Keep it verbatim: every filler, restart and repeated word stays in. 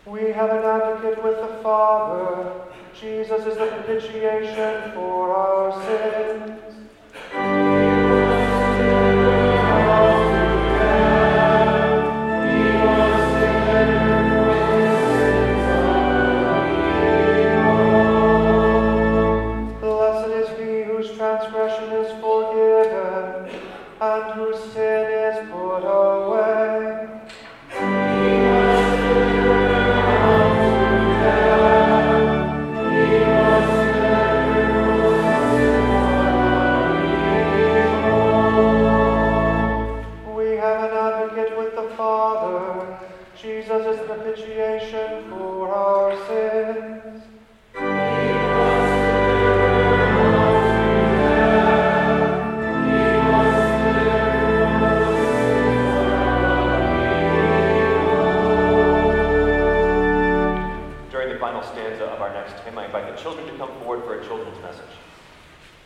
We have an advocate with the Father. Jesus is the propitiation for our sins. Blessed is he whose transgression is forgiven, and whose sin is put away. We have an advocate with the Father. Jesus is the propitiation for our sins. During the final stanza of our next hymn, I invite the children to come forward for a children's message.